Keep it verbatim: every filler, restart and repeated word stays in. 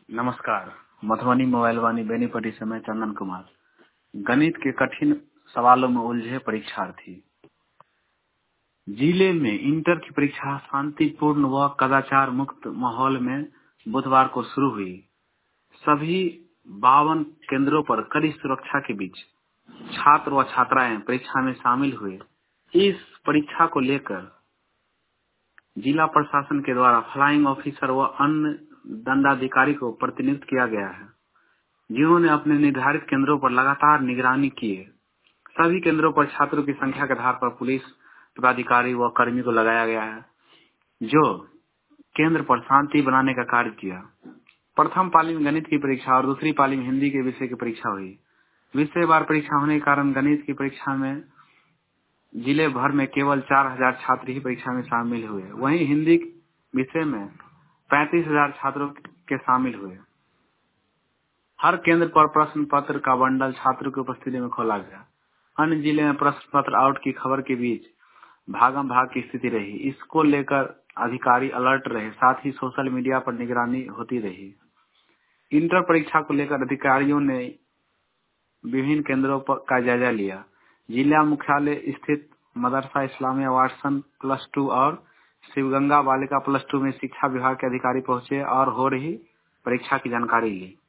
नमस्कार। मधुबनी मोबाइल वाणी बेनीपट्टी से मैं चंदन कुमार। गणित के कठिन सवालों में उलझे परीक्षार्थी। जिले में इंटर की परीक्षा शांतिपूर्ण व कदाचार मुक्त माहौल में बुधवार को शुरू हुई। सभी बावन केंद्रों पर कड़ी सुरक्षा के बीच छात्र व छात्राएं परीक्षा में शामिल हुए। इस परीक्षा को लेकर जिला प्रशासन के द्वारा फ्लाइंग ऑफिसर व अन्य दंडाधिकारी को प्रतिनियुक्त किया गया है, जिन्होंने अपने निर्धारित केंद्रों पर लगातार निगरानी की है। सभी केंद्रों पर छात्रों की संख्या के आधार पर पुलिस पदाधिकारी व कर्मी को लगाया गया है, जो केंद्र पर शांति बनाने का कार्य किया। प्रथम पाली में गणित की परीक्षा और दूसरी पाली में हिंदी के विषय की परीक्षा हुई। विषय वार परीक्षा होने के कारण गणित की परीक्षा में जिले भर में केवल चार हजार छात्र ही परीक्षा में शामिल हुए। वहीं हिंदी विषय में पैंतीस हजार छात्रों के शामिल हुए। हर केंद्र पर प्रश्न पत्र का बंडल छात्रों की उपस्थिति में खोला गया। अन्य जिले में प्रश्न पत्र आउट की खबर के बीच भागम भाग की स्थिति रही। इसको लेकर अधिकारी अलर्ट रहे, साथ ही सोशल मीडिया पर निगरानी होती रही। इंटर परीक्षा को लेकर अधिकारियों ने विभिन्न केंद्रों पर का जायजा लिया। जिला मुख्यालय स्थित मदरसा इस्लामिया वाटसन प्लस टू और शिवगंगा बालिका प्लस टू में शिक्षा विभाग के अधिकारी पहुंचे और हो रही परीक्षा की जानकारी ली।